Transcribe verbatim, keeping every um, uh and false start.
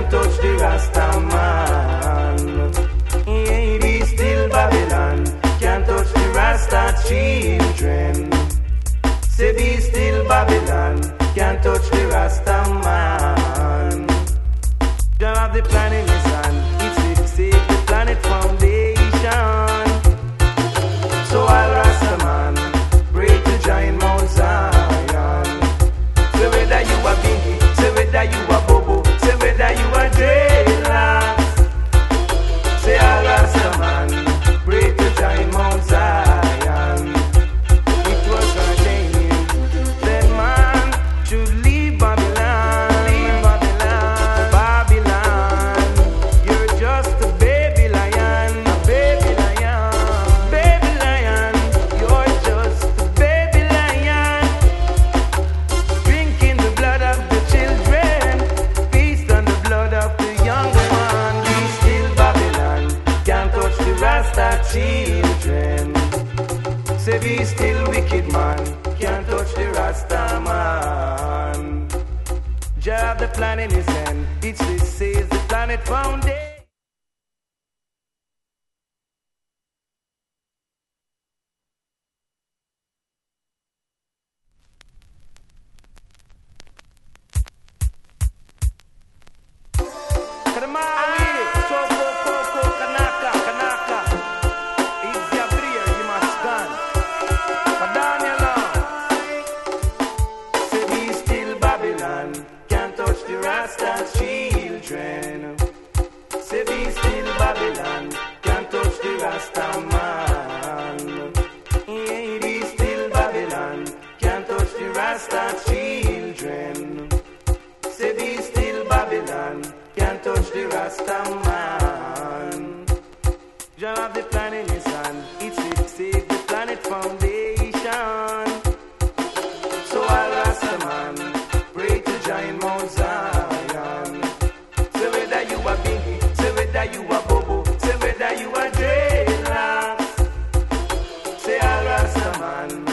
can't touch the Rasta man. Yeah, be still Babylon, can't touch the Rasta children. Say be still Babylon, can't touch the Rasta man. Don't have the plan in his hand, it's to save the planet foundation. So I'll Rasta man, pray to giant Mount Zion. Say whether you are Biggie, say whether you are Bobo, say whether you are Dreadlocks. Say I'll Rasta man, pray to giant Mount Zion. It was ordained that man should leave Babylon, leave Babylon, Babylon. You're just a baby lion, a baby lion, baby lion. You're just a baby lion, drinking the blood of the children, feast on the blood of the young one. Be still Babylon, can't touch the Rasta children. Say be still wicked man, can't touch the Rasta man. Jah have the plan in his hand, it's to save the planet foundation. Kadamari, Soko, Koko, Kanaka, Kanaka. It's Gabriel, you must stand. But Daniel, say be still Babylon, can't touch the Rasta children. Say be still Babylon, can't touch the Rasta man. Yeah, be still Babylon, can't touch the Rasta children. Say be still Babylon, can't touch the Rasta man. Jah have the plan in his hand, it's to save the planet foundation. So I'll Rasta man, pray to giant Mount Zion. Say whether you are Biggie, say whether you are Bobo, say whether you are Dreadlocks. Say I'll Rasta man,